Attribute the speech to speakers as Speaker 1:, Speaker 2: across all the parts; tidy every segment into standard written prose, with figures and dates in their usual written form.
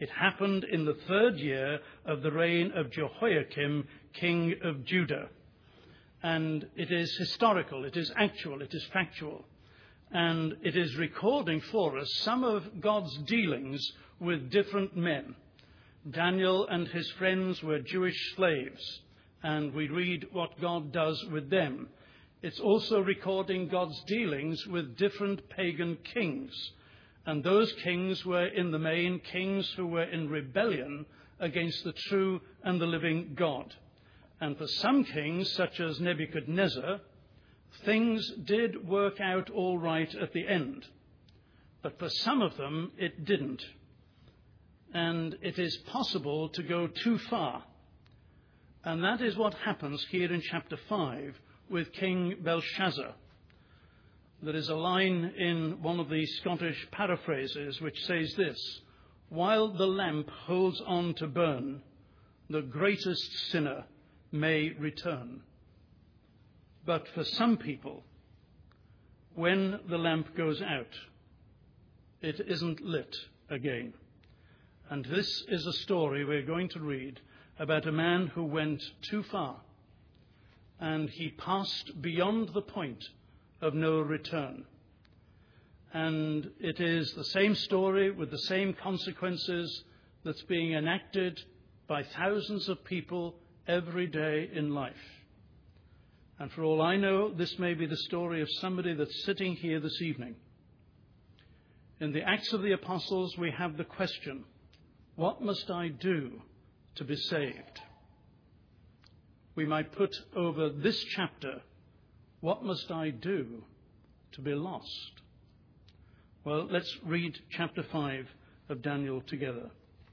Speaker 1: It happened in the 3rd year of the reign of Jehoiakim, king of Judah. And it is historical, it is actual, it is factual. And it is recording for us some of God's dealings with different men. Daniel and his friends were Jewish slaves, and we read what God does with them. It's also recording God's dealings with different pagan kings. And those kings were in the main kings who were in rebellion against the true and the living God. And for some kings, such as Nebuchadnezzar, things did work out all right at the end. But for some of them, it didn't. And it is possible to go too far. And that is what happens here in chapter 5 with King Belshazzar. There is a line in one of the Scottish paraphrases which says this: "While the lamp holds on to burn, the greatest sinner may return." But for some people, when the lamp goes out, it isn't lit again. And this is a story we're going to read about a man who went too far, and he passed beyond the point of no return. And it is the same story with the same consequences that's being enacted by thousands of people every day in life. And for all I know, this may be the story of somebody that's sitting here this evening. In the Acts of the Apostles, we have the question, what must I do to be saved? We might put over this chapter, what must I do to be lost? Well, let's read chapter 5 of Daniel together.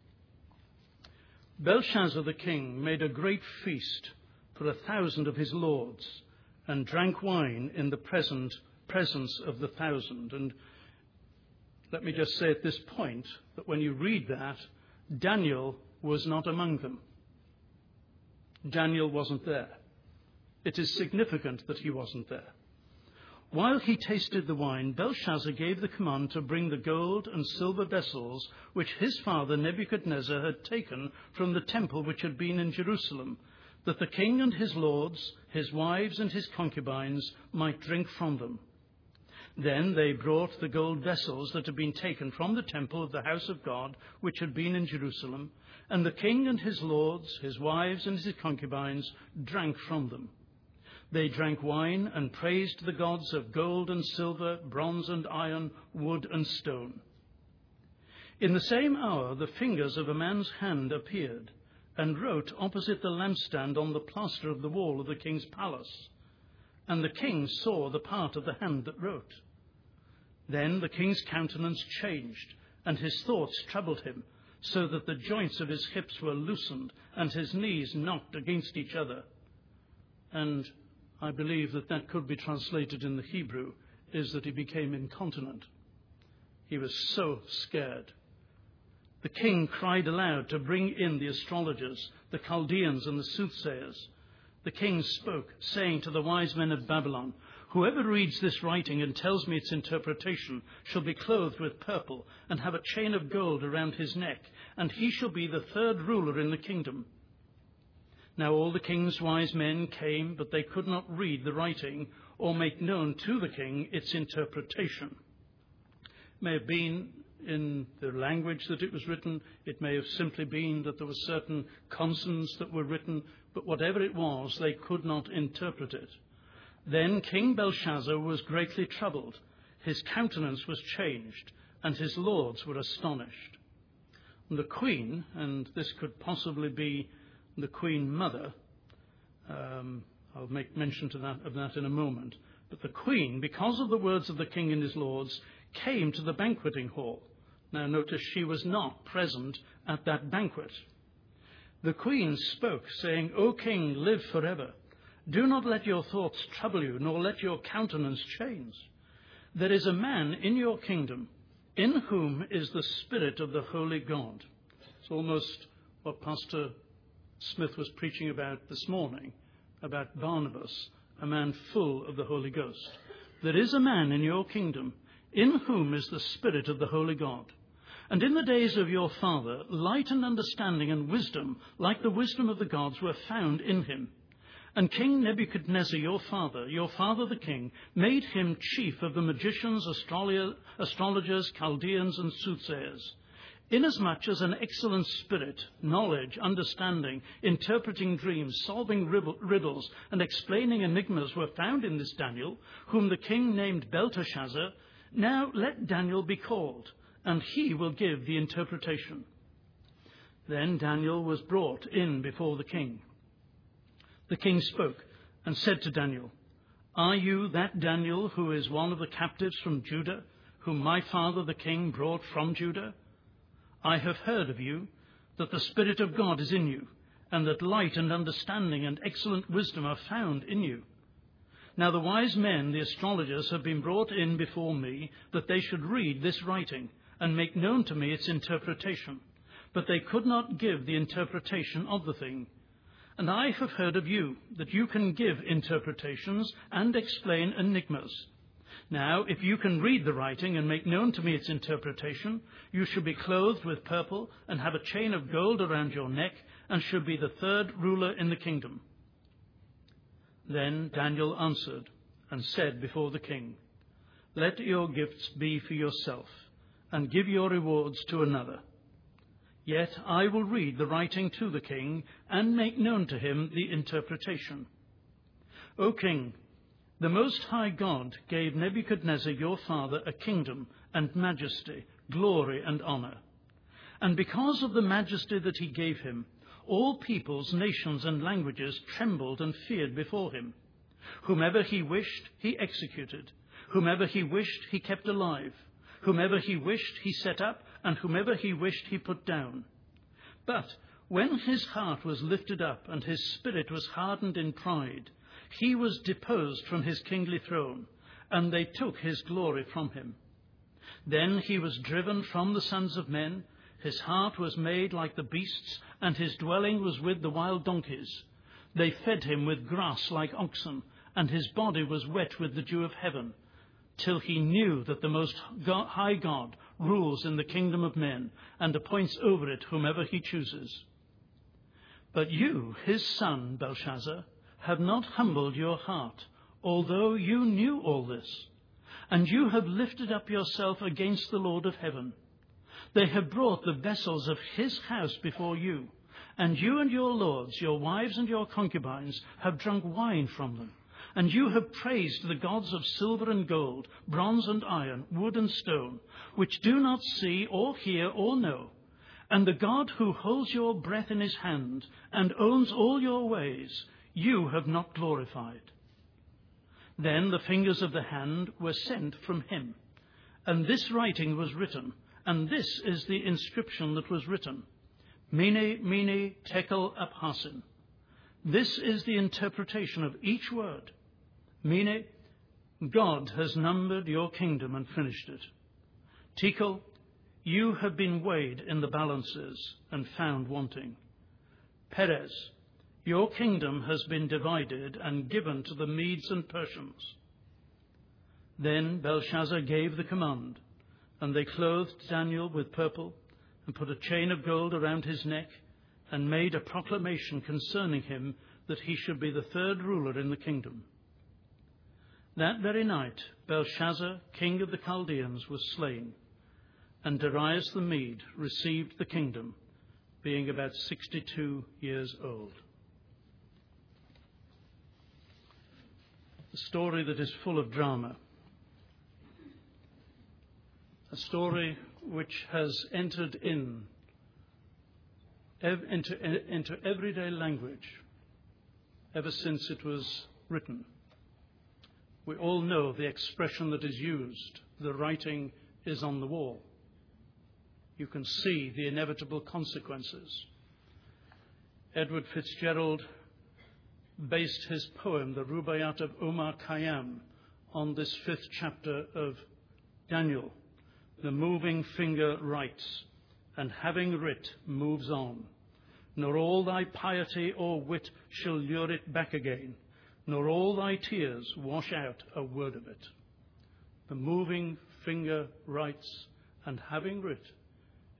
Speaker 1: Belshazzar the king made a great feast for 1,000 of his lords, and drank wine in the presence of the 1,000. And let me just say at this point that when you read that, Daniel was not among them. Daniel wasn't there. It is significant that he wasn't there. While he tasted the wine, Belshazzar gave the command to bring the gold and silver vessels which his father Nebuchadnezzar had taken from the temple which had been in Jerusalem, that the king and his lords, his wives and his concubines might drink from them. Then they brought the gold vessels that had been taken from the temple of the house of God, which had been in Jerusalem, and the king and his lords, his wives and his concubines drank from them. They drank wine and praised the gods of gold and silver, bronze and iron, wood and stone. In the same hour, the fingers of a man's hand appeared and wrote opposite the lampstand on the plaster of the wall of the king's palace. And the king saw the part of the hand that wrote. Then the king's countenance changed, and his thoughts troubled him, so that the joints of his hips were loosened, and his knees knocked against each other. And I believe that that could be translated in the Hebrew, is that he became incontinent. He was so scared. The king cried aloud to bring in the astrologers, the Chaldeans and the soothsayers. The king spoke, saying to the wise men of Babylon, "Whoever reads this writing and tells me its interpretation shall be clothed with purple and have a chain of gold around his neck, and he shall be the third ruler in the kingdom." Now all the king's wise men came, but they could not read the writing or make known to the king its interpretation. It may have been in the language that it was written. It may have simply been that there were certain consonants that were written, but whatever it was, they could not interpret it. Then King Belshazzar was greatly troubled. His countenance was changed, and his lords were astonished. And the queen, and this could possibly be the queen mother, I'll make mention of that in a moment, but the queen, because of the words of the king and his lords, came to the banqueting hall. Now notice she was not present at that banquet. The queen spoke, saying, "O king, live forever. Do not let your thoughts trouble you, nor let your countenance change. There is a man in your kingdom in whom is the Spirit of the Holy God." It's almost what Pastor Smith was preaching about this morning, about Barnabas, a man full of the Holy Ghost. There is a man in your kingdom in whom is the Spirit of the Holy God. And in the days of your father, light and understanding and wisdom, like the wisdom of the gods, were found in him. And King Nebuchadnezzar, your father the king, made him chief of the magicians, astrologers, Chaldeans, and soothsayers. Inasmuch as an excellent spirit, knowledge, understanding, interpreting dreams, solving riddles, and explaining enigmas were found in this Daniel, whom the king named Belteshazzar, now let Daniel be called, and he will give the interpretation. Then Daniel was brought in before the king. The king spoke and said to Daniel, Are you that Daniel who is one of the captives from Judah, whom my father the king brought from Judah? I have heard of you, that the Spirit of God is in you, and that light and understanding and excellent wisdom are found in you. Now the wise men, the astrologers, have been brought in before me, that they should read this writing, and make known to me its interpretation. But they could not give the interpretation of the thing. And I have heard of you, that you can give interpretations and explain enigmas. Now, if you can read the writing and make known to me its interpretation, you shall be clothed with purple and have a chain of gold around your neck, and shall be the third ruler in the kingdom. Then Daniel answered and said before the king, Let your gifts be for yourself, and give your rewards to another. Yet I will read the writing to the king, and make known to him the interpretation. O king, the Most High God gave Nebuchadnezzar your father a kingdom and majesty, glory and honor. And because of the majesty that he gave him, all peoples, nations, and languages trembled and feared before him. Whomever he wished, he executed. Whomever he wished, he kept alive. Whomever he wished, he set up, and whomever he wished, he put down. But when his heart was lifted up, and his spirit was hardened in pride, he was deposed from his kingly throne, and they took his glory from him. Then he was driven from the sons of men, his heart was made like the beasts, and his dwelling was with the wild donkeys. They fed him with grass like oxen, and his body was wet with the dew of heaven, till he knew that the Most High God rules in the kingdom of men, and appoints over it whomever he chooses. But you, his son, Belshazzar, have not humbled your heart, although you knew all this, and you have lifted up yourself against the Lord of heaven. They have brought the vessels of his house before you, and you and your lords, your wives and your concubines, have drunk wine from them. And you have praised the gods of silver and gold, bronze and iron, wood and stone, which do not see or hear or know. And the God who holds your breath in his hand and owns all your ways, you have not glorified. Then the fingers of the hand were sent from him, and this writing was written, and this is the inscription that was written: Mene, Mene, Tekel, Upharsin. This is the interpretation of each word. Mene, God has numbered your kingdom and finished it. Tekel, you have been weighed in the balances and found wanting. Perez, your kingdom has been divided and given to the Medes and Persians. Then Belshazzar gave the command, and they clothed Daniel with purple, and put a chain of gold around his neck, and made a proclamation concerning him that he should be the third ruler in the kingdom. That very night Belshazzar, king of the Chaldeans, was slain, and Darius the Mede received the kingdom, being about 62 years old. A story that is full of drama. A story which has entered into everyday language ever since it was written. We all know the expression that is used: the writing is on the wall. You can see the inevitable consequences. Edward Fitzgerald based his poem, The Rubaiyat of Omar Khayyam, on this 5th chapter of Daniel. The moving finger writes, and having writ moves on. Nor all thy piety or wit shall lure it back again, nor all thy tears wash out a word of it. The moving finger writes, and having writ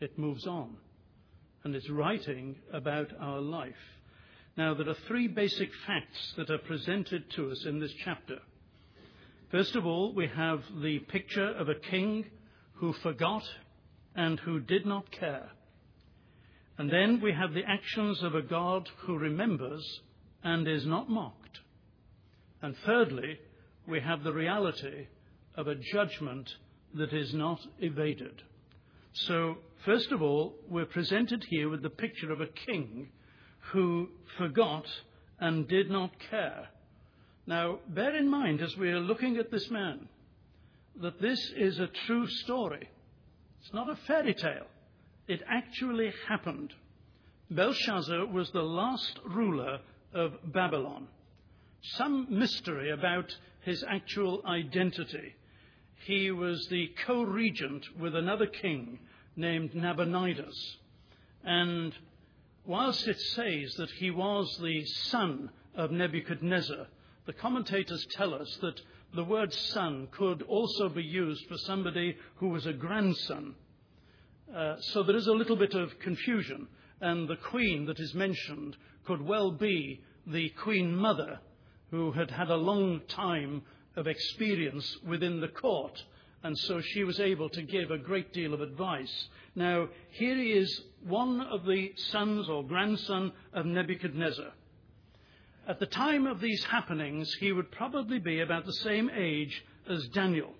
Speaker 1: It moves on, and it's writing about our life. Now, there are three basic facts that are presented to us in this chapter. First of all, we have the picture of a king who forgot and who did not care. And then we have the actions of a God who remembers and is not mocked. And thirdly, we have the reality of a judgment that is not evaded. So, first of all, we're presented here with the picture of a king who forgot and did not care. Now, bear in mind as we are looking at this man that this is a true story. It's not a fairy tale. It actually happened. Belshazzar was the last ruler of Babylon. Some mystery about his actual identity. He was the co-regent with another king named Nabonidus. And whilst it says that he was the son of Nebuchadnezzar, the commentators tell us that the word son could also be used for somebody who was a grandson. So there is a little bit of confusion, and the queen that is mentioned could well be the queen mother, who had had a long time of experience within the court, and so she was able to give a great deal of advice. Now, here he is, one of the sons or grandson of Nebuchadnezzar. At the time of these happenings, he would probably be about the same age as Daniel.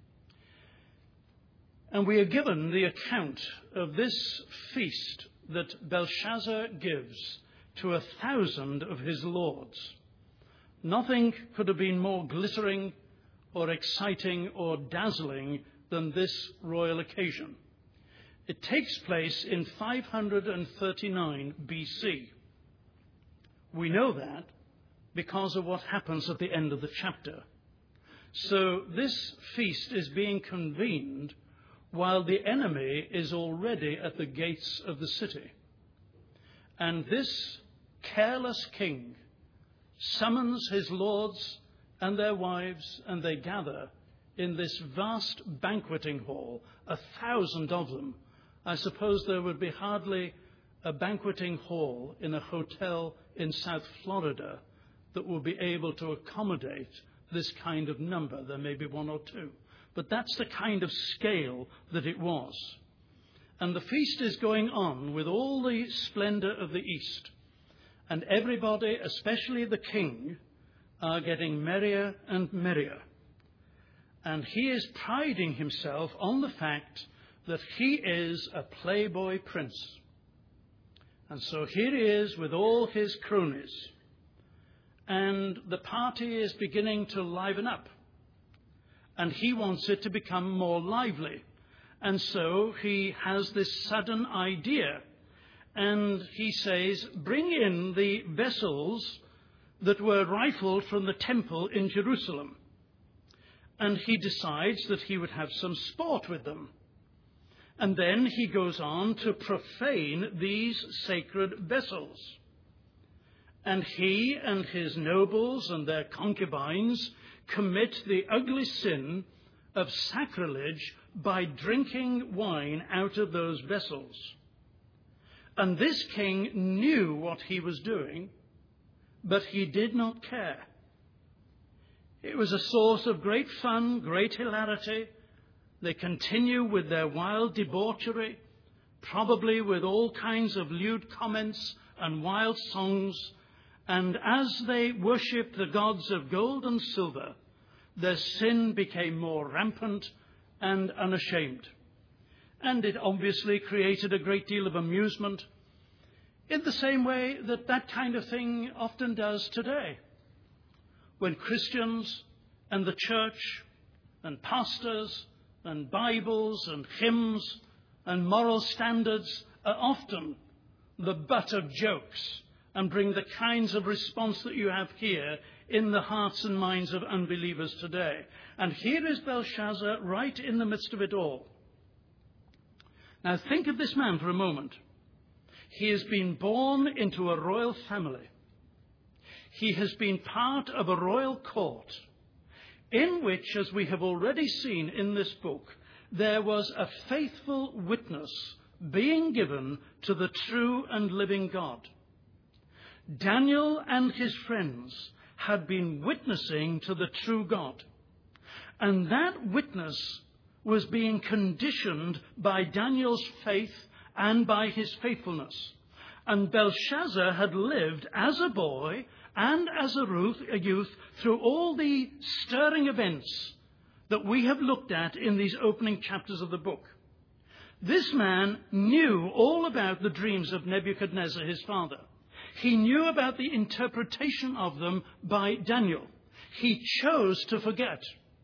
Speaker 1: And we are given the account of this feast that Belshazzar gives to 1,000 of his lords. Nothing could have been more glittering or exciting or dazzling than this royal occasion. It takes place in 539 BC. We know that because of what happens at the end of the chapter. So this feast is being convened while the enemy is already at the gates of the city. And this careless king summons his lords and their wives, and they gather in this vast banqueting hall, 1,000 of them. I suppose there would be hardly a banqueting hall in a hotel in South Florida that will be able to accommodate this kind of number. There may be one or two. But that's the kind of scale that it was. And the feast is going on with all the splendor of the East. And everybody, especially the king, are getting merrier and merrier. And he is priding himself on the fact that he is a playboy prince. And so here he is with all his cronies. And the party is beginning to liven up. And he wants it to become more lively. And so he has this sudden idea. And he says, bring in the vessels that were rifled from the temple in Jerusalem. And he decides that he would have some sport with them. And then he goes on to profane these sacred vessels. And he and his nobles and their concubines commit the ugly sin of sacrilege by drinking wine out of those vessels. And this king knew what he was doing, but he did not care. It was a source of great fun, great hilarity. They continue with their wild debauchery, probably with all kinds of lewd comments and wild songs. And as they worship the gods of gold and silver, their sin became more rampant and unashamed. And it obviously created a great deal of amusement in the same way that that kind of thing often does today. When Christians and the church and pastors and Bibles and hymns and moral standards are often the butt of jokes and bring the kinds of response that you have here in the hearts and minds of unbelievers today. And here is Belshazzar right in the midst of it all. Now think of this man for a moment. He has been born into a royal family. He has been part of a royal court in which, as we have already seen in this book, there was a faithful witness being given to the true and living God. Daniel and his friends had been witnessing to the true God, and that witness was being conditioned by Daniel's faith and by his faithfulness. And Belshazzar had lived as a boy and as a youth through all the stirring events that we have looked at in these opening chapters of the book. This man knew all about the dreams of Nebuchadnezzar, his father. He knew about the interpretation of them by Daniel. He chose to forget.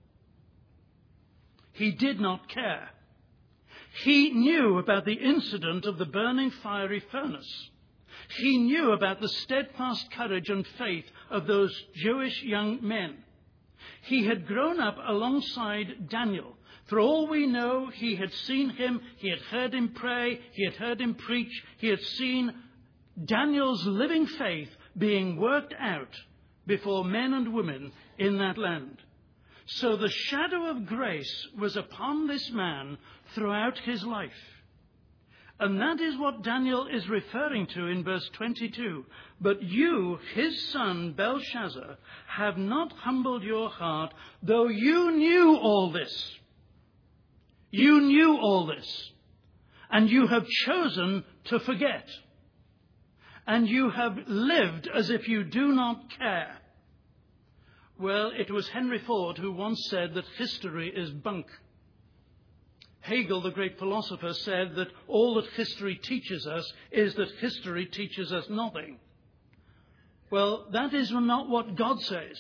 Speaker 1: He did not care. He knew about the incident of the burning fiery furnace. He knew about the steadfast courage and faith of those Jewish young men. He had grown up alongside Daniel. For all we know, he had seen him, he had heard him pray, he had heard him preach, he had seen Daniel's living faith being worked out before men and women in that land. So the shadow of grace was upon this man throughout his life. And that is what Daniel is referring to in verse 22. But you, his son Belshazzar, have not humbled your heart, though you knew all this. You knew all this. And you have chosen to forget. And you have lived as if you do not care. Well, it was Henry Ford who once said that history is bunk. Hegel, the great philosopher, said that all that history teaches us is that history teaches us nothing. Well, that is not what God says.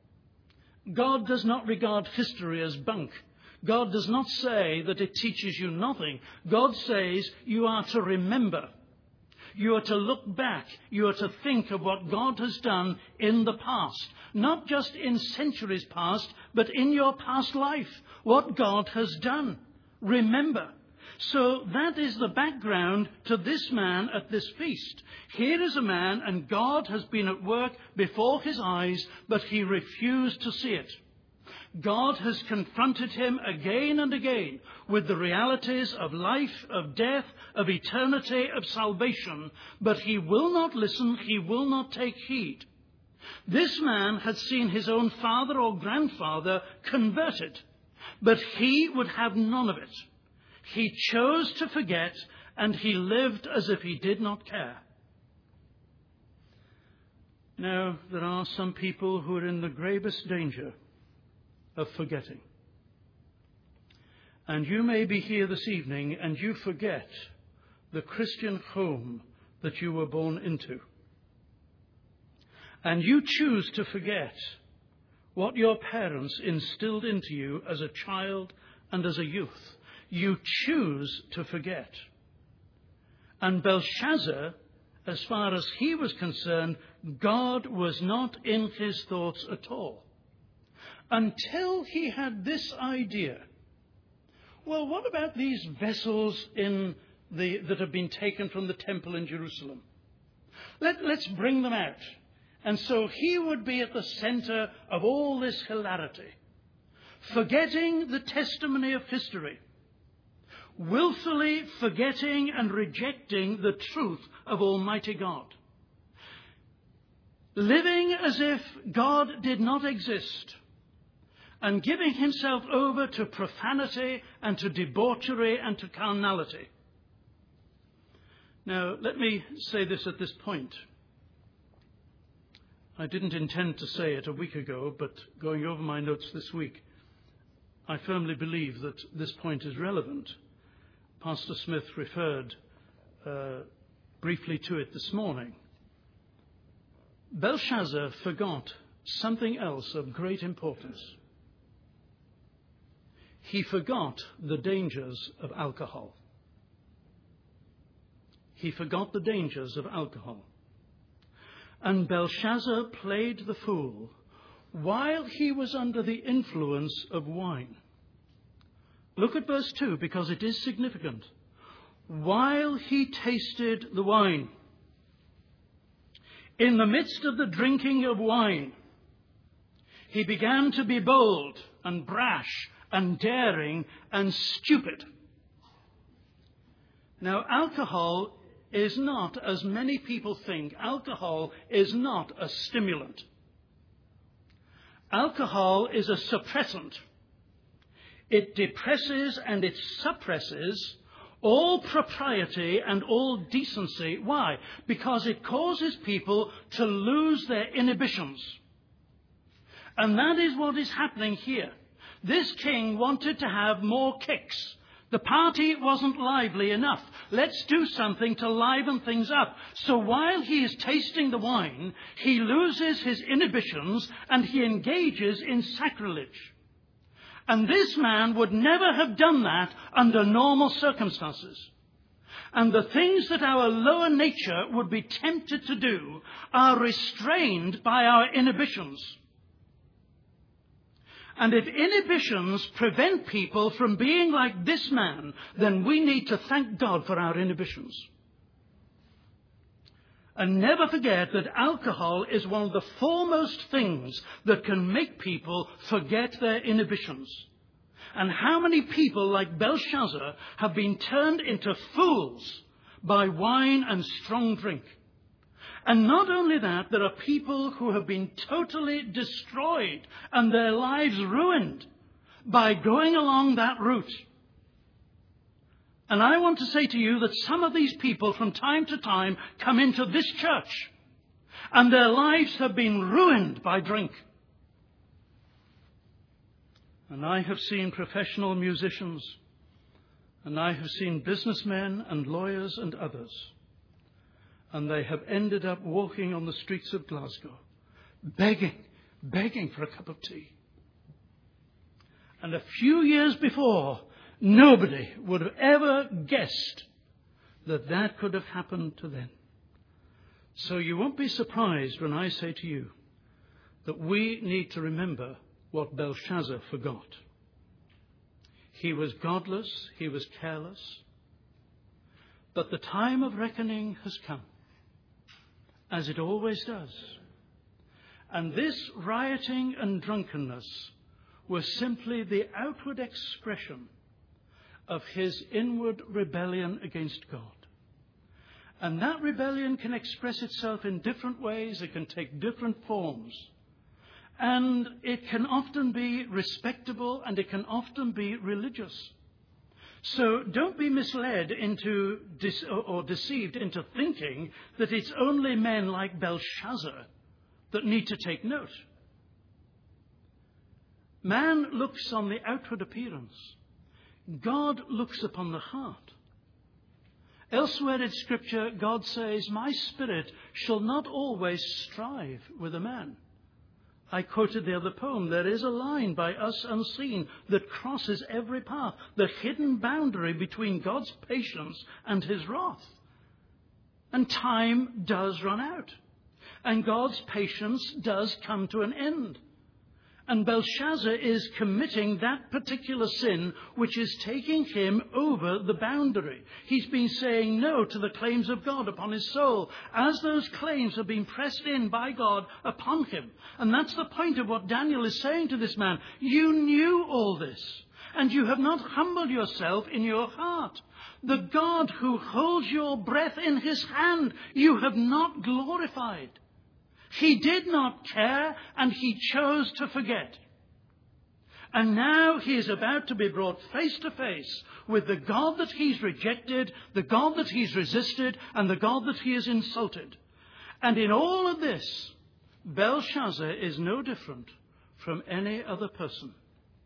Speaker 1: God does not regard history as bunk. God does not say that it teaches you nothing. God says you are to remember. You are to look back. You are to think of what God has done in the past. Not just in centuries past, but in your past life. What God has done. Remember. So that is the background to this man at this feast. Here is a man, and God has been at work before his eyes, but he refused to see it. God has confronted him again and again with the realities of life, of death, of eternity, of salvation, but he will not listen, he will not take heed. This man had seen his own father or grandfather converted, but he would have none of it. He chose to forget, and he lived as if he did not care. Now, there are some people who are in the gravest danger of forgetting. And you may be here this evening and you forget the Christian home that you were born into. And you choose to forget what your parents instilled into you as a child and as a youth. You choose to forget. And Belshazzar, as far as he was concerned, God was not in his thoughts at all. Until he had this idea. Well, what about these vessels that have been taken from the temple in Jerusalem? Let's bring them out. And so he would be at the center of all this hilarity, forgetting the testimony of history, willfully forgetting and rejecting the truth of Almighty God, living as if God did not exist, and giving himself over to profanity and to debauchery and to carnality. Now, let me say this at this point. I didn't intend to say it a week ago, but going over my notes this week, I firmly believe that this point is relevant. Pastor Smith referred briefly to it this morning. Belshazzar forgot something else of great importance. He forgot the dangers of alcohol. He forgot the dangers of alcohol. And Belshazzar played the fool while he was under the influence of wine. Look at verse 2, because it is significant. While he tasted the wine, in the midst of the drinking of wine, he began to be bold and brash and daring and stupid. Now, alcohol is not, as many people think, alcohol is not a stimulant. Alcohol is a suppressant. It depresses and it suppresses all propriety and all decency. Why? Because it causes people to lose their inhibitions. And that is what is happening here. This king wanted to have more kicks. The party wasn't lively enough. Let's do something to liven things up. So while he is tasting the wine, he loses his inhibitions and he engages in sacrilege. And this man would never have done that under normal circumstances. And the things that our lower nature would be tempted to do are restrained by our inhibitions. And if inhibitions prevent people from being like this man, then we need to thank God for our inhibitions. And never forget that alcohol is one of the foremost things that can make people forget their inhibitions. And how many people like Belshazzar have been turned into fools by wine and strong drink? And not only that, there are people who have been totally destroyed and their lives ruined by going along that route. And I want to say to you that some of these people from time to time come into this church and their lives have been ruined by drink. And I have seen professional musicians, and I have seen businessmen and lawyers and others, and they have ended up walking on the streets of Glasgow, begging for a cup of tea. And a few years before, nobody would have ever guessed that that could have happened to them. So you won't be surprised when I say to you that we need to remember what Belshazzar forgot. He was godless, he was careless, but the time of reckoning has come, as it always does. And this rioting and drunkenness was simply the outward expression of his inward rebellion against God. And that rebellion can express itself in different ways. It can take different forms. And it can often be respectable and it can often be religious. So don't be misled into or deceived into thinking that it's only men like Belshazzar that need to take note. Man looks on the outward appearance. God looks upon the heart. Elsewhere in Scripture, God says, "My spirit shall not always strive with a man." I quoted the other poem. There is a line by us unseen that crosses every path, the hidden boundary between God's patience and his wrath. And time does run out. And God's patience does come to an end. And Belshazzar is committing that particular sin which is taking him over the boundary. He's been saying no to the claims of God upon his soul as those claims have been pressed in by God upon him. And that's the point of what Daniel is saying to this man. You knew all this, and you have not humbled yourself in your heart. The God who holds your breath in his hand, you have not glorified. He did not care, and he chose to forget. And now he is about to be brought face to face with the God that he's rejected, the God that he's resisted, and the God that he has insulted. And in all of this, Belshazzar is no different from any other person.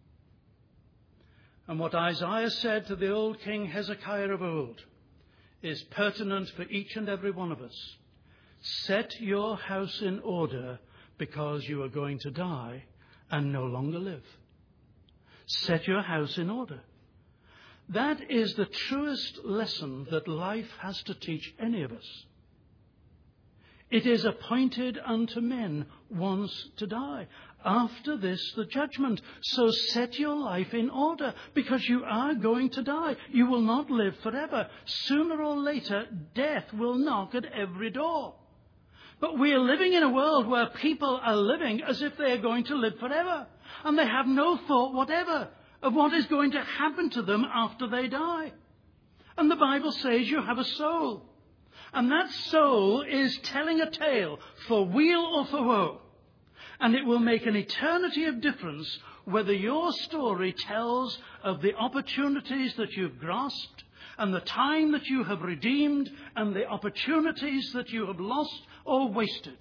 Speaker 1: And what Isaiah said to the old King Hezekiah of old is pertinent for each and every one of us. Set your house in order, because you are going to die and no longer live. Set your house in order. That is the truest lesson that life has to teach any of us. It is appointed unto men once to die. After this, the judgment. So set your life in order, because you are going to die. You will not live forever. Sooner or later, death will knock at every door. But we are living in a world where people are living as if they are going to live forever. And they have no thought whatever of what is going to happen to them after they die. And the Bible says you have a soul. And that soul is telling a tale for weal or for woe. And it will make an eternity of difference whether your story tells of the opportunities that you've grasped and the time that you have redeemed and the opportunities that you have lost or wasted.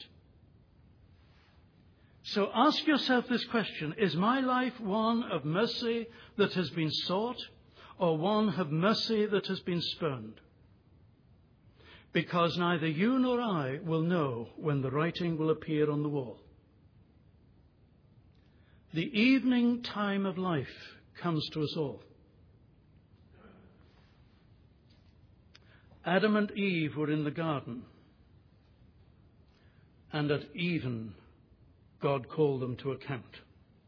Speaker 1: So ask yourself this question: is my life one of mercy that has been sought, or one of mercy that has been spurned? Because neither you nor I will know when the writing will appear on the wall. The evening time of life comes to us all. Adam and Eve were in the garden, and at even God called them to account.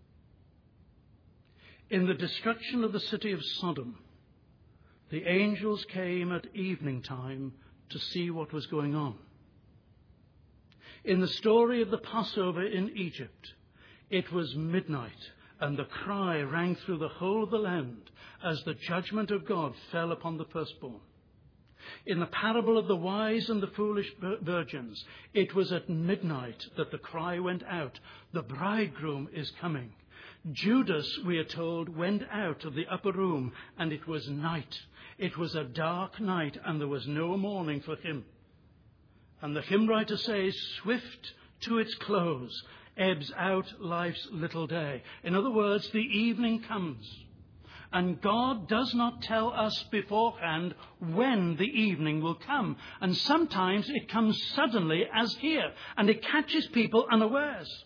Speaker 1: In the destruction of the city of Sodom, the angels came at evening time to see what was going on. In the story of the Passover in Egypt, it was midnight, and the cry rang through the whole of the land as the judgment of God fell upon the firstborn. In the parable of the wise and the foolish virgins, it was at midnight that the cry went out, "The bridegroom is coming." Judas, we are told, went out of the upper room, and it was night. It was a dark night, and there was no morning for him. And the hymn writer says, "Swift to its close ebbs out life's little day." In other words, the evening comes. And God does not tell us beforehand when the evening will come. And sometimes it comes suddenly, as here, and it catches people unawares.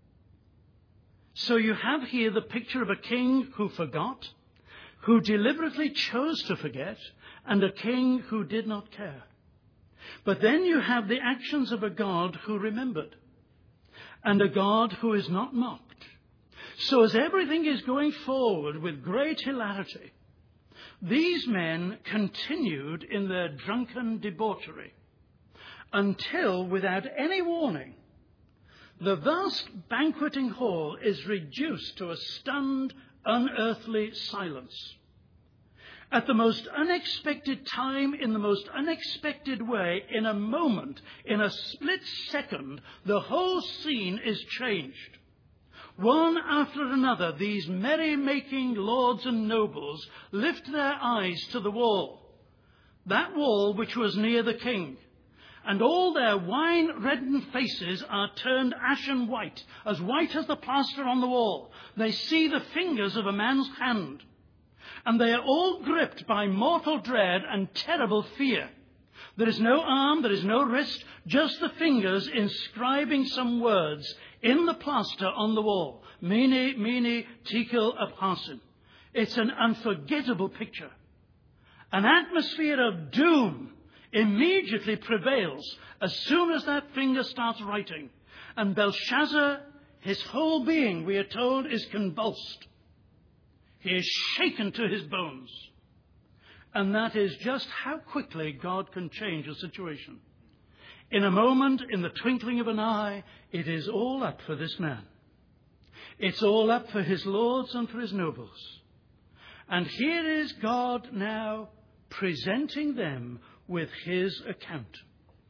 Speaker 1: So you have here the picture of a king who forgot, who deliberately chose to forget, and a king who did not care. But then you have the actions of a God who remembered, and a God who is not mocked. So as everything is going forward with great hilarity, these men continued in their drunken debauchery until, without any warning, the vast banqueting hall is reduced to a stunned, unearthly silence. At the most unexpected time, in the most unexpected way, in a moment, in a split second, the whole scene is changed. One after another, these merry-making lords and nobles lift their eyes to the wall, that wall which was near the king, and all their wine-reddened faces are turned ashen white as the plaster on the wall. They see the fingers of a man's hand, and they are all gripped by mortal dread and terrible fear. There is no arm, there is no wrist, just the fingers inscribing some words in the plaster on the wall. Mene, mene, tekel, upharsin. It's an unforgettable picture. An atmosphere of doom immediately prevails as soon as that finger starts writing. And Belshazzar, his whole being, we are told, is convulsed. He is shaken to his bones. And that is just how quickly God can change a situation. In a moment, in the twinkling of an eye, it is all up for this man. It's all up for his lords and for his nobles. And here is God now presenting them with his account.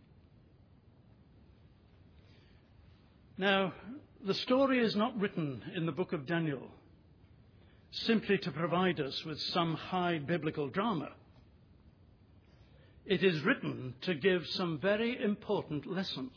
Speaker 1: Now, the story is not written in the book of Daniel simply to provide us with some high biblical drama. It is written to give some very important lessons.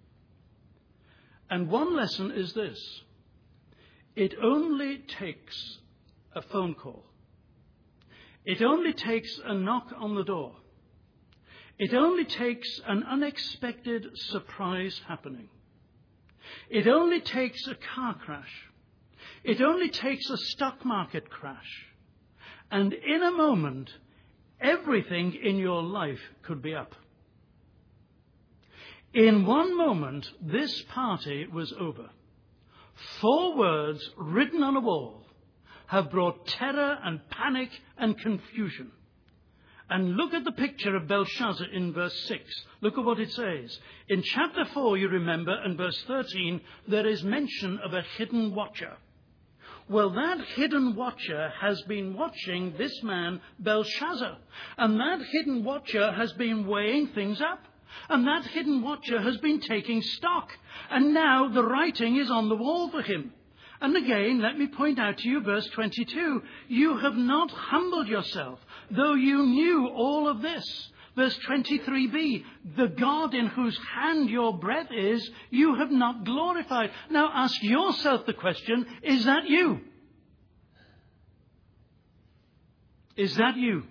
Speaker 1: And one lesson is this: it only takes a phone call. It only takes a knock on the door. It only takes an unexpected surprise happening. It only takes a car crash. It only takes a stock market crash. And in a moment, everything in your life could be up. In one moment, this party was over. 4 words written on a wall have brought terror and panic and confusion. And look at the picture of Belshazzar in verse 6. Look at what it says. In chapter 4, you remember, and verse 13, there is mention of a hidden watcher. Well, that hidden watcher has been watching this man, Belshazzar. And that hidden watcher has been weighing things up. And that hidden watcher has been taking stock. And now the writing is on the wall for him. And again, let me point out to you verse 22. You have not humbled yourself, though you knew all of this. Verse 23b, the God in whose hand your breath is, you have not glorified. Now ask yourself the question, is that you? Is that you?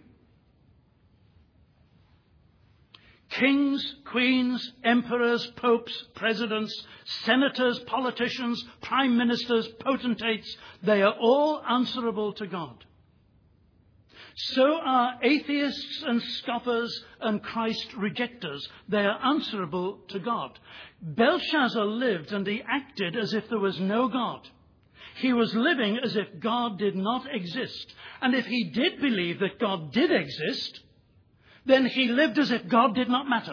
Speaker 1: Kings, queens, emperors, popes, presidents, senators, politicians, prime ministers, potentates, they are all answerable to God. So are atheists and scoffers and Christ rejectors. They are answerable to God. Belshazzar lived and he acted as if there was no God. He was living as if God did not exist. And if he did believe that God did exist, then he lived as if God did not matter.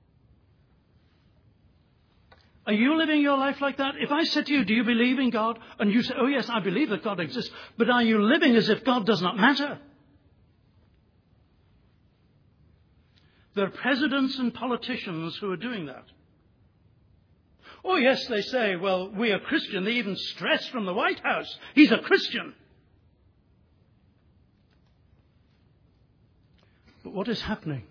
Speaker 1: Are you living your life like that? If I said to you, do you believe in God? And you say, oh yes, I believe that God exists. But are you living as if God does not matter? There are presidents and politicians who are doing that. Oh yes, they say, well, we are Christian. They even stress from the White House, he's a Christian. But what is happening?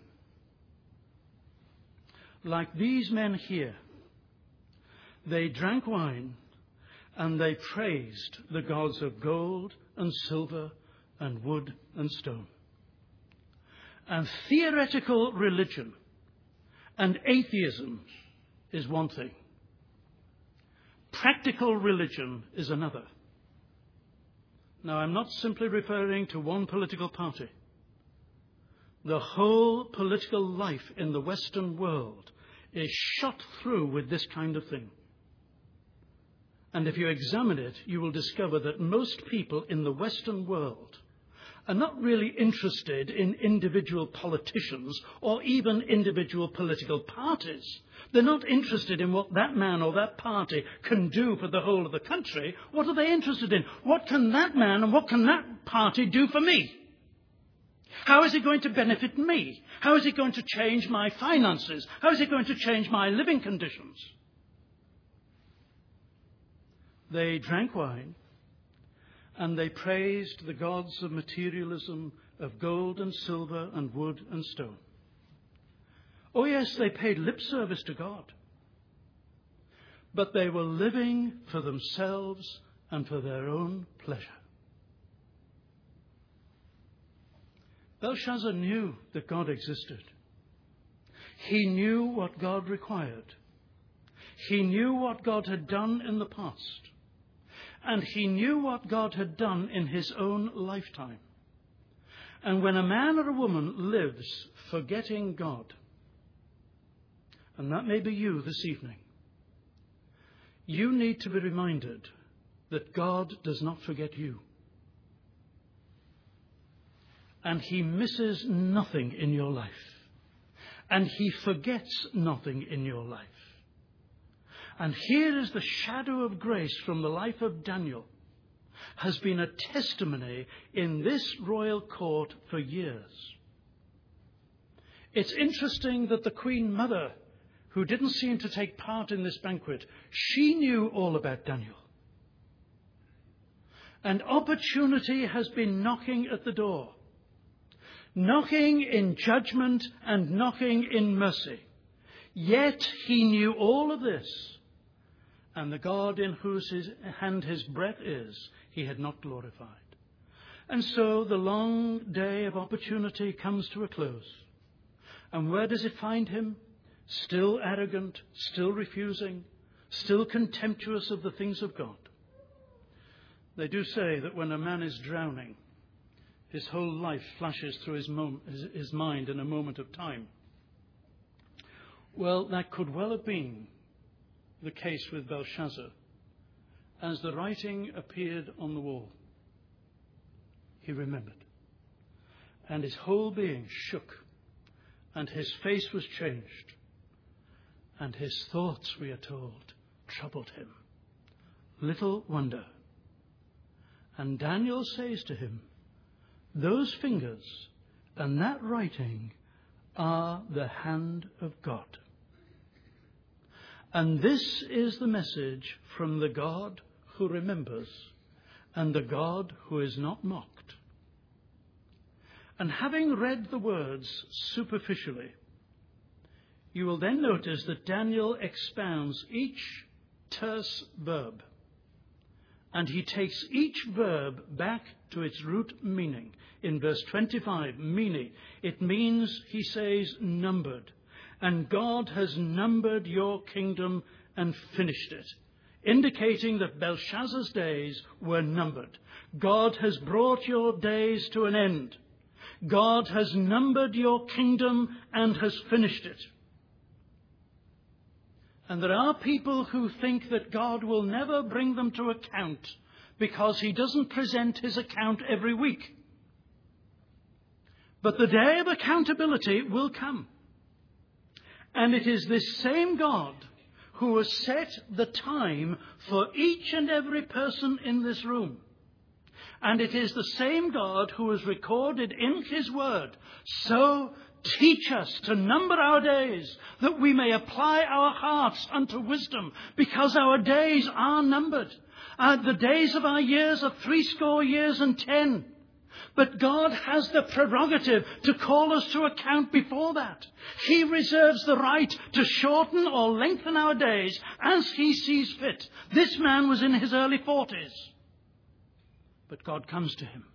Speaker 1: Like these men here, they drank wine and they praised the gods of gold and silver and wood and stone. And theoretical religion and atheism is one thing. Practical religion is another. Now, I'm not simply referring to one political party. The whole political life in the Western world is shot through with this kind of thing. And if you examine it, you will discover that most people in the Western world are not really interested in individual politicians or even individual political parties. They're not interested in what that man or that party can do for the whole of the country. What are they interested in? What can that man and what can that party do for me? How is it going to benefit me? How is it going to change my finances? How is it going to change my living conditions? They drank wine and they praised the gods of materialism, of gold and silver and wood and stone. Oh yes, they paid lip service to God. But they were living for themselves and for their own pleasure. Belshazzar knew that God existed. He knew what God required. He knew what God had done in the past. And he knew what God had done in his own lifetime. And when a man or a woman lives forgetting God, and that may be you this evening, you need to be reminded that God does not forget you. And he misses nothing in your life. And he forgets nothing in your life. And here is the shadow of grace from the life of Daniel, has been a testimony in this royal court for years. It's interesting that the Queen Mother, who didn't seem to take part in this banquet, she knew all about Daniel. And opportunity has been knocking at the door. Knocking in judgment and knocking in mercy. Yet he knew all of this. And the God in whose hand his breath is, he had not glorified. And so the long day of opportunity comes to a close. And where does it find him? Still arrogant, still refusing, still contemptuous of the things of God. They do say that when a man is drowning, his whole life flashes through his mind in a moment of time. Well, that could well have been the case with Belshazzar. As the writing appeared on the wall, he remembered. And his whole being shook, and his face was changed. And his thoughts, we are told, troubled him. Little wonder. And Daniel says to him, those fingers and that writing are the hand of God. And this is the message from the God who remembers and the God who is not mocked. And having read the words superficially, you will then notice that Daniel expounds each terse verb. And he takes each verb back to its root meaning. In verse 25, mene, it means, he says, numbered. And God has numbered your kingdom and finished it, indicating that Belshazzar's days were numbered. God has brought your days to an end. God has numbered your kingdom and has finished it. And there are people who think that God will never bring them to account because he doesn't present his account every week. But the day of accountability will come. And it is this same God who has set the time for each and every person in this room. And it is the same God who has recorded in his word, so teach us to number our days, that we may apply our hearts unto wisdom, because our days are numbered. The days of our years are 80 years and 10. But God has the prerogative to call us to account before that. He reserves the right to shorten or lengthen our days as he sees fit. This man was in his early 40s. But God comes to him.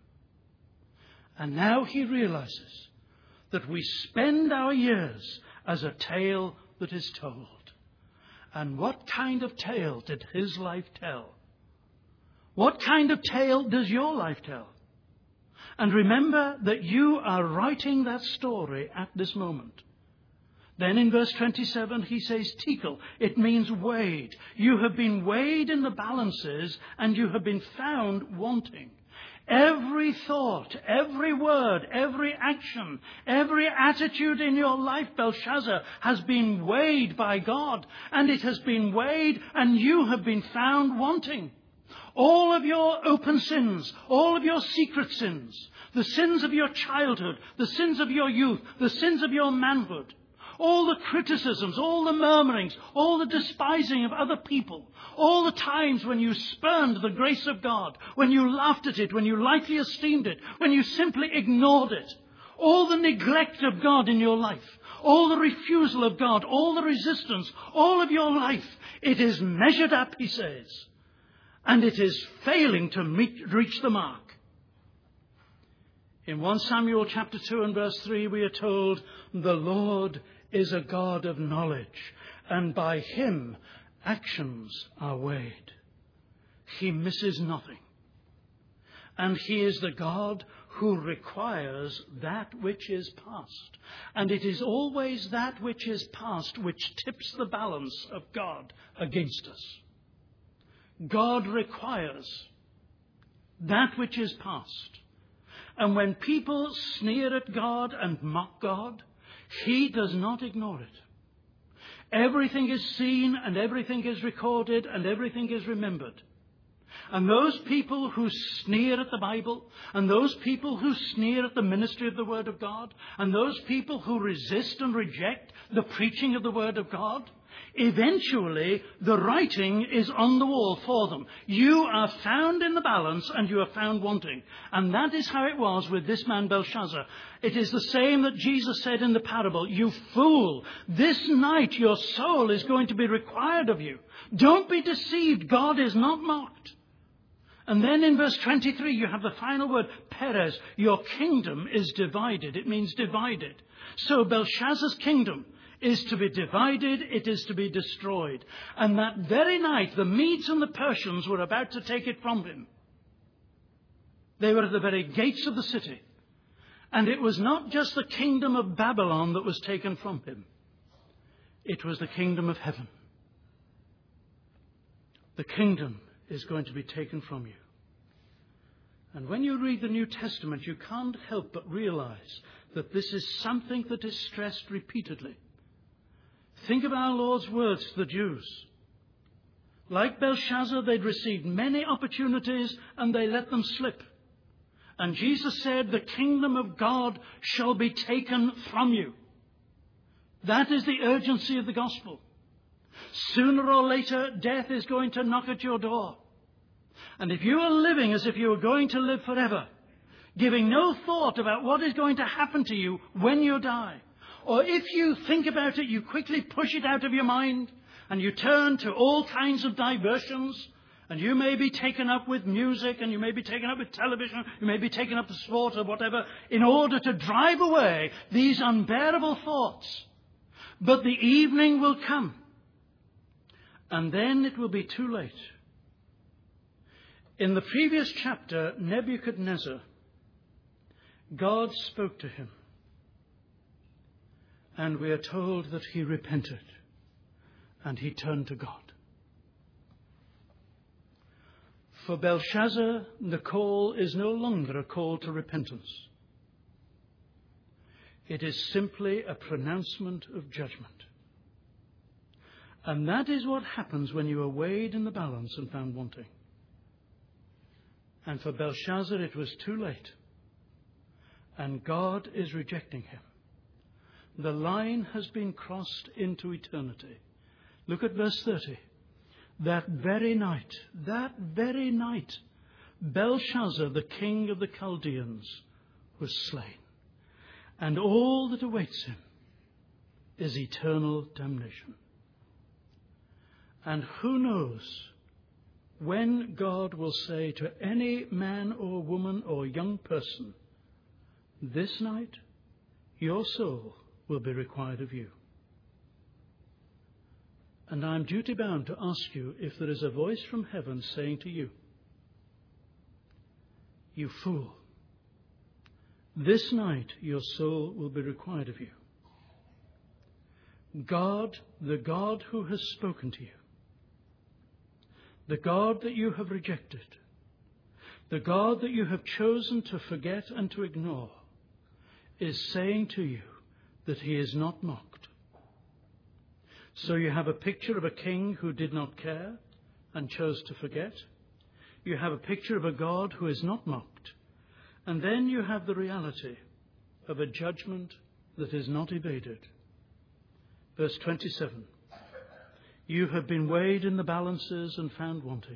Speaker 1: And now he realizes that we spend our years as a tale that is told. And what kind of tale did his life tell? What kind of tale does your life tell? And remember that you are writing that story at this moment. Then in verse 27 he says tekel. It means weighed. You have been weighed in the balances and you have been found wanting. Every thought, every word, every action, every attitude in your life, Belshazzar, has been weighed by God. And it has been weighed and you have been found wanting. All of your open sins, all of your secret sins, the sins of your childhood, the sins of your youth, the sins of your manhood, all the criticisms, all the murmurings, all the despising of other people, all the times when you spurned the grace of God, when you laughed at it, when you lightly esteemed it, when you simply ignored it, all the neglect of God in your life, all the refusal of God, all the resistance, all of your life, it is measured up, he says, and it is failing to reach the mark. In 1 Samuel chapter 2 and verse 3 we are told, the Lord is a God of knowledge, and by him actions are weighed. He misses nothing. And he is the God who requires that which is past. And it is always that which is past which tips the balance of God against us. God requires that which is past. And when people sneer at God and mock God, he does not ignore it. Everything is seen and everything is recorded and everything is remembered. And those people who sneer at the Bible, and those people who sneer at the ministry of the Word of God, and those people who resist and reject the preaching of the Word of God, eventually the writing is on the wall for them. You are found in the balance and you are found wanting. And that is how it was with this man Belshazzar. It is the same that Jesus said in the parable. You fool, this night your soul is going to be required of you. Don't be deceived. God is not mocked. And then in verse 23 you have the final word, Perez. Your kingdom is divided. It means divided. So Belshazzar's kingdom is to be divided, it is to be destroyed. And that very night, the Medes and the Persians were about to take it from him. They were at the very gates of the city. And it was not just the kingdom of Babylon that was taken from him. It was the kingdom of heaven. The kingdom is going to be taken from you. And when you read the New Testament, you can't help but realize that this is something that is stressed repeatedly. Think of our Lord's words to the Jews. Like Belshazzar, they'd received many opportunities and they let them slip. And Jesus said, the kingdom of God shall be taken from you. That is the urgency of the gospel. Sooner or later, death is going to knock at your door. And if you are living as if you are going to live forever, giving no thought about what is going to happen to you when you die, or if you think about it, you quickly push it out of your mind and you turn to all kinds of diversions, and you may be taken up with music, and you may be taken up with television, you may be taken up with sport or whatever, in order to drive away these unbearable thoughts. But the evening will come, and then it will be too late. In the previous chapter, Nebuchadnezzar, God spoke to him, and we are told that he repented and he turned to God. For Belshazzar, the call is no longer a call to repentance. It is simply a pronouncement of judgment. And that is what happens when you are weighed in the balance and found wanting. And for Belshazzar, it was too late. And God is rejecting him. The line has been crossed into eternity. Look at verse 30. That very night, Belshazzar, the king of the Chaldeans, was slain. And all that awaits him is eternal damnation. And who knows when God will say to any man or woman or young person, this night your soul will be required of you. And I am duty bound to ask you if there is a voice from heaven saying to you, you fool, this night your soul will be required of you. God, the God who has spoken to you, the God that you have rejected, the God that you have chosen to forget and to ignore, is saying to you that he is not mocked. So you have a picture of a king who did not care and chose to forget. You have a picture of a God who is not mocked. And then you have the reality of a judgment that is not evaded. Verse 27. You have been weighed in the balances and found wanting.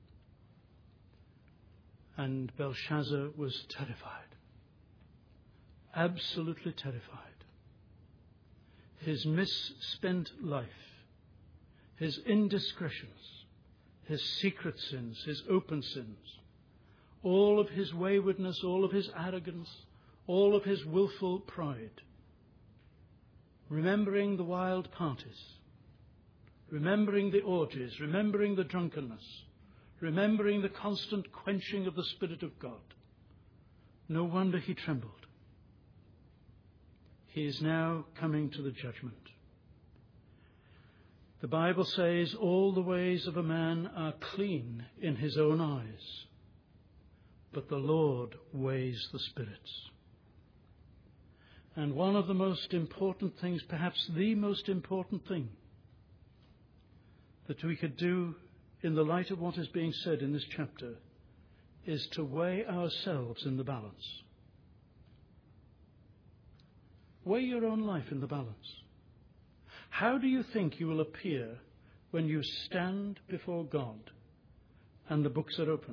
Speaker 1: And Belshazzar was terrified. Absolutely terrified. His misspent life, his indiscretions, his secret sins, his open sins, all of his waywardness, all of his arrogance, all of his willful pride, remembering the wild parties, remembering the orgies, remembering the drunkenness, remembering the constant quenching of the Spirit of God. No wonder he trembled. He is now coming to the judgment. The Bible says all the ways of a man are clean in his own eyes, but the Lord weighs the spirits. And one of the most important things, perhaps the most important thing that we could do in the light of what is being said in this chapter, is to weigh ourselves in the balance. Weigh your own life in the balance. How do you think you will appear when you stand before God and the books are opened?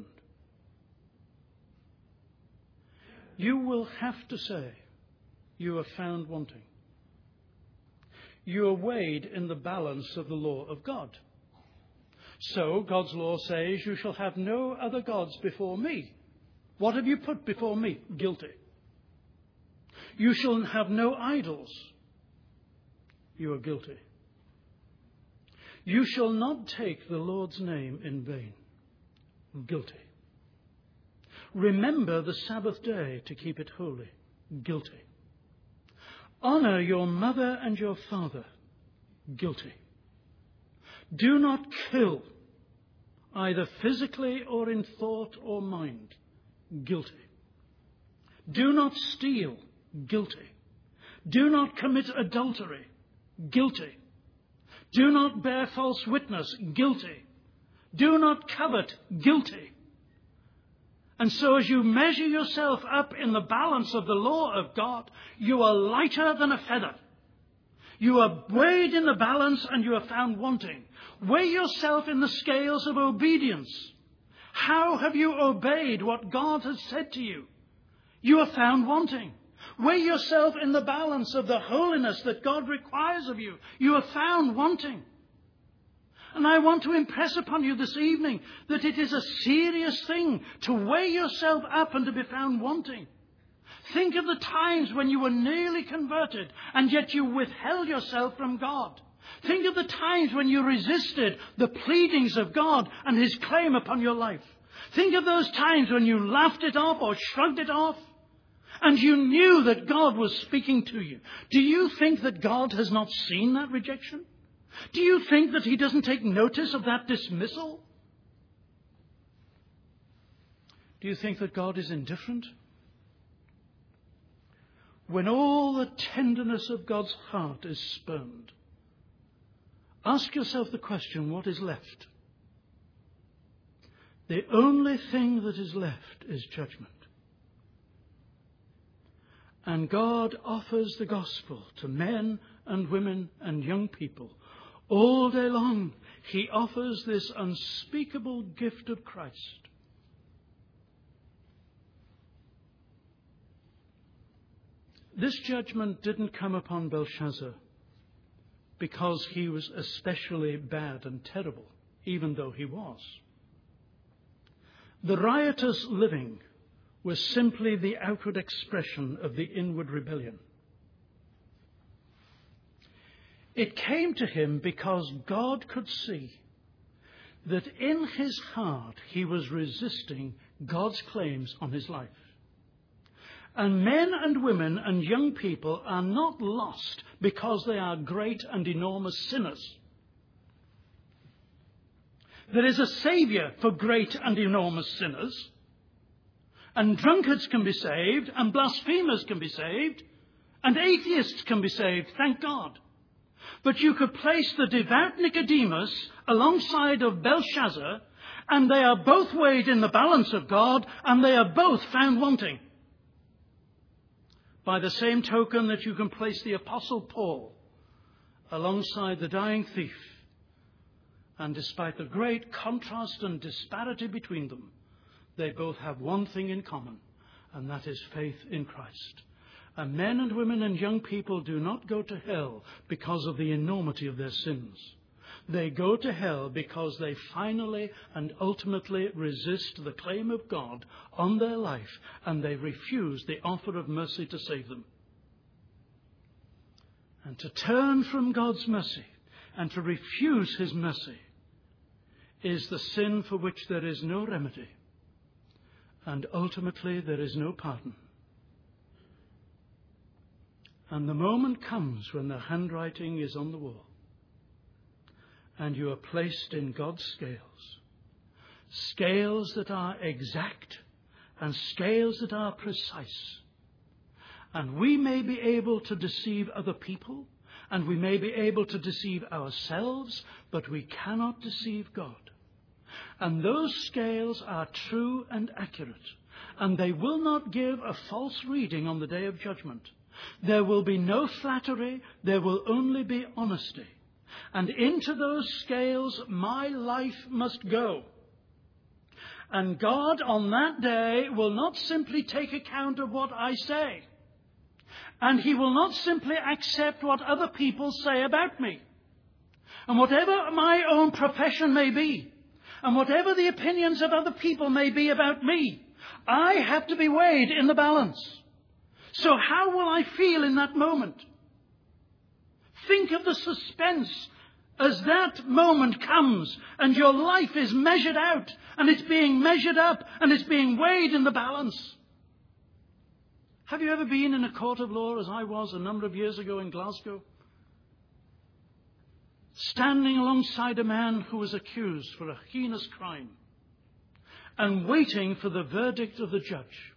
Speaker 1: You will have to say, you are found wanting. You are weighed in the balance of the law of God. So God's law says, you shall have no other gods before me. What have you put before me? Guilty. You shall have no idols. You are guilty. You shall not take the Lord's name in vain. Guilty. Remember the Sabbath day to keep it holy. Guilty. Honor your mother and your father. Guilty. Do not kill, either physically or in thought or mind. Guilty. Do not steal. Guilty. Do not commit adultery. Guilty. Do not bear false witness. Guilty. Do not covet, guilty. And so as you measure yourself up in the balance of the law of God, you are lighter than a feather. You are weighed in the balance and you are found wanting. Weigh yourself in the scales of obedience. How have you obeyed what God has said to you? You are found wanting. Weigh yourself in the balance of the holiness that God requires of you. You are found wanting. And I want to impress upon you this evening that it is a serious thing to weigh yourself up and to be found wanting. Think of the times when you were nearly converted and yet you withheld yourself from God. Think of the times when you resisted the pleadings of God and His claim upon your life. Think of those times when you laughed it off or shrugged it off and you knew that God was speaking to you. Do you think that God has not seen that rejection? Do you think that He doesn't take notice of that dismissal? Do you think that God is indifferent? When all the tenderness of God's heart is spurned, ask yourself the question, what is left? The only thing that is left is judgment. And God offers the gospel to men and women and young people. All day long, He offers this unspeakable gift of Christ. This judgment didn't come upon Belshazzar because he was especially bad and terrible, even though he was. The riotous living was simply the outward expression of the inward rebellion. It came to him because God could see that in his heart he was resisting God's claims on his life. And men and women and young people are not lost because they are great and enormous sinners. There is a Saviour for great and enormous sinners. And drunkards can be saved, and blasphemers can be saved, and atheists can be saved, thank God. But you could place the devout Nicodemus alongside of Belshazzar, and they are both weighed in the balance of God, and they are both found wanting. By the same token that you can place the Apostle Paul alongside the dying thief, and despite the great contrast and disparity between them, they both have one thing in common, and that is faith in Christ. And men and women and young people do not go to hell because of the enormity of their sins. They go to hell because they finally and ultimately resist the claim of God on their life, and they refuse the offer of mercy to save them. And to turn from God's mercy and to refuse His mercy is the sin for which there is no remedy, and ultimately there is no pardon. And the moment comes when the handwriting is on the wall and you are placed in God's scales, scales that are exact and scales that are precise. And we may be able to deceive other people and we may be able to deceive ourselves, but we cannot deceive God. And those scales are true and accurate, and they will not give a false reading on the day of judgment. There will be no flattery, there will only be honesty. And into those scales my life must go. And God on that day will not simply take account of what I say. And He will not simply accept what other people say about me. And whatever my own profession may be, and whatever the opinions of other people may be about me, I have to be weighed in the balance. So how will I feel in that moment? Think of the suspense as that moment comes and your life is measured out and it's being measured up and it's being weighed in the balance. Have you ever been in a court of law, as I was a number of years ago in Glasgow? Standing alongside a man who was accused for a heinous crime and waiting for the verdict of the judge.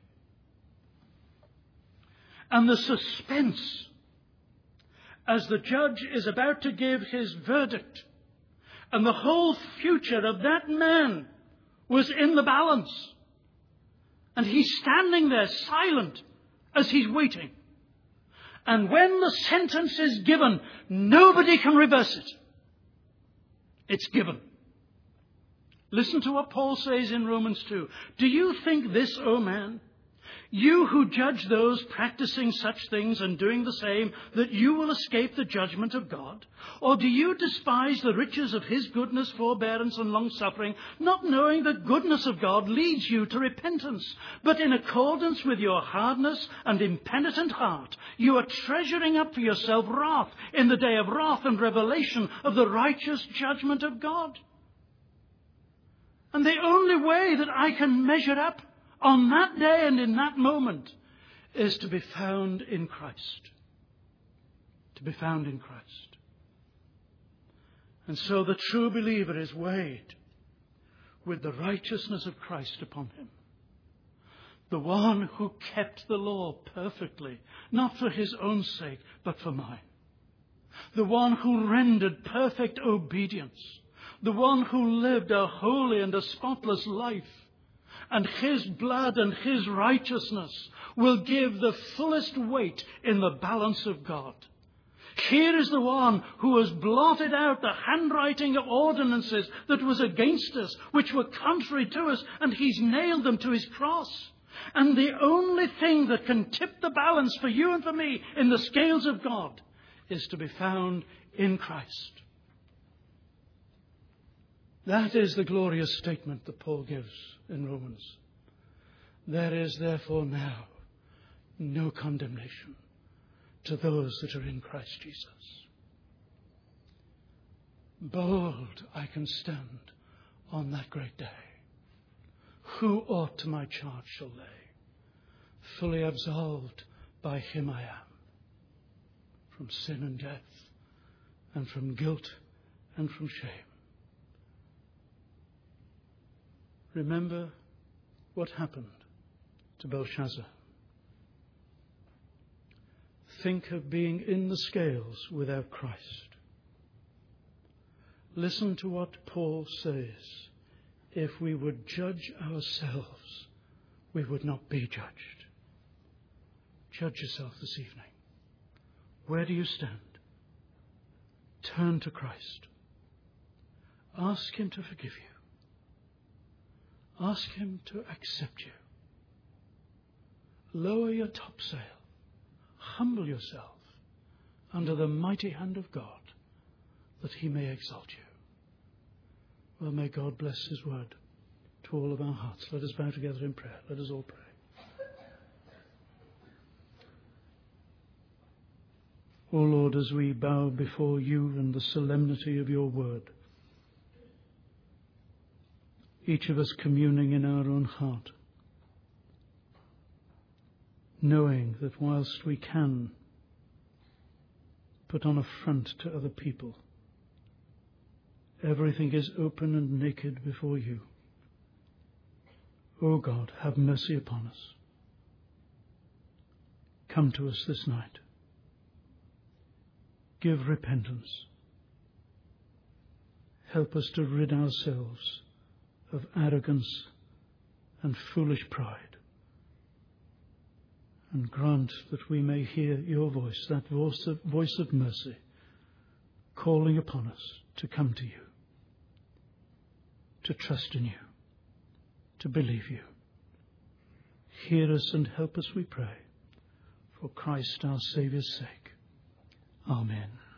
Speaker 1: And the suspense as the judge is about to give his verdict And the whole future of that man was in the balance. And he's standing there silent as he's waiting. And when the sentence is given, nobody can reverse it. It's given. Listen to what Paul says in Romans 2. Do you think this, O man, you who judge those practicing such things and doing the same, that you will escape the judgment of God? Or do you despise the riches of his goodness, forbearance and long-suffering, not knowing the goodness of God leads you to repentance? But in accordance with your hardness and impenitent heart, you are treasuring up for yourself wrath in the day of wrath and revelation of the righteous judgment of God. And the only way that I can measure up on that day and in that moment is to be found in Christ. To be found in Christ. And so the true believer is weighed with the righteousness of Christ upon him. The one who kept the law perfectly, not for his own sake, but for mine. The one who rendered perfect obedience. The one who lived a holy and a spotless life. And his blood and his righteousness will give the fullest weight in the balance of God. Here is the one who has blotted out the handwriting of ordinances that was against us, which were contrary to us, and he's nailed them to his cross. And the only thing that can tip the balance for you and for me in the scales of God is to be found in Christ. That is the glorious statement that Paul gives in Romans. There is therefore now no condemnation to those that are in Christ Jesus. Bold I can stand on that great day. Who aught to my charge shall lay? Fully absolved by him I am. From sin and death, and from guilt and from shame. Remember what happened to Belshazzar. Think of being in the scales without Christ. Listen to what Paul says. If we would judge ourselves, we would not be judged. Judge yourself this evening. Where do you stand? Turn to Christ. Ask him to forgive you. Ask him to accept you. Lower your topsail. Humble yourself under the mighty hand of God, that he may exalt you. Well, may God bless his word to all of our hearts. Let us bow together in prayer. Let us all pray. O Lord, as we bow before you in the solemnity of your word, each of us communing in our own heart, knowing that whilst we can put on a front to other people, everything is open and naked before you. O God, have mercy upon us. Come to us this night. Give repentance. Help us to rid ourselves of arrogance and foolish pride. And grant that we may hear your voice, that voice of mercy, calling upon us to come to you, to trust in you, to believe you. Hear us and help us, we pray, for Christ our Saviour's sake. Amen.